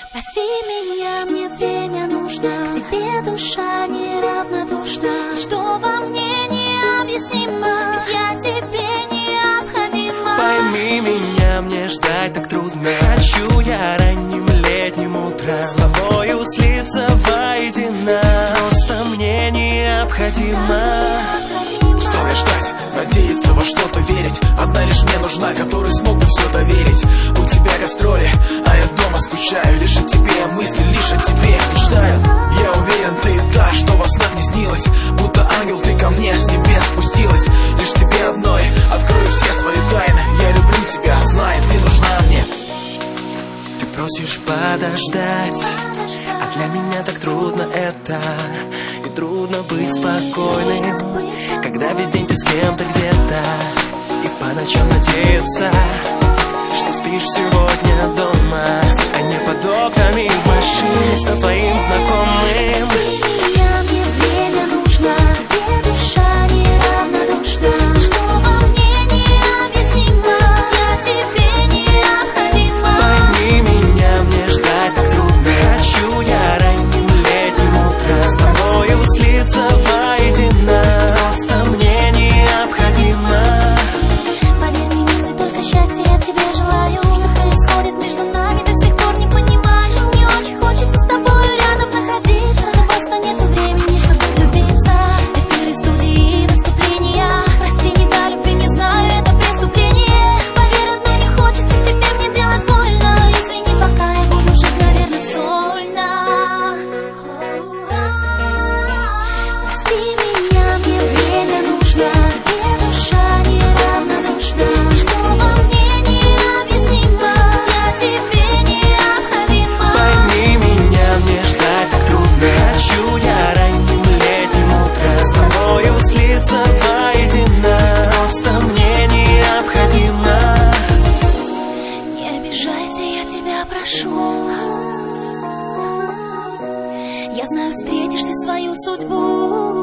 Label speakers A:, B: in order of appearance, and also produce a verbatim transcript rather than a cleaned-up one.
A: Прости меня, мне время нужно. К тебе душа неравнодушна. Что во мне необъяснимо, ведь я тебе необходима.
B: Пойми меня, мне ждать так трудно. Хочу я ранним летним утром с тобою слиться воедино. Просто мне необходимо.
C: Устал ждать, надеяться, во что-то верить. Одна лишь мне нужна, которой смог бы все доверить. У тебя гастроли, а я дома скучаю. Лишь о тебе мысли, лишь о тебе мечтаю. Я уверен, ты та, что во снах не снилась. Будто ангел, ты ко мне с небес спустилась. Лишь тебе одной открою все свои тайны. Я люблю тебя, знай, ты нужна мне.
B: Ты просишь подождать, а для меня так трудно это. И трудно быть спокойным, когда весь день ты с кем-то где-то. И по ночам надеяться, что спишь сегодня дома, а не под окнами в машине со своим знакомым.
A: Прости меня, мне время нужно. Тебе душа неравнодушна. Что во мне необъяснимо, я тебе необходима.
B: Пойми меня, мне ждать так трудно. Хочу я ранним летним утром с тобою слиться воедино. Просто мне необходимо.
A: Поверь мне, милый, только счастья я тебе желаю. Что происходит между нами, до сих пор не понимаю. Мне очень хочется с тобой рядом находиться, но просто нету времени, чтобы влюбиться. Эфиры, студии, выступления. Прости, не до любви, не знаю, это преступление. Поверь, одно не хочется тебе мне делать больно. Извини, пока я буду жить, наверное, сольно. Прости меня, мне время нужно. Тебе душа неравнодушна. Что во мне необъяснимо, я тебе необходима.
B: Пойми меня, мне ждать так трудно. Хочу я ранним летним утром с тобою слиться воедино. Просто мне необходимо.
A: Не обижайся, я тебя прошу. Я знаю, встретишь ты свою судьбу.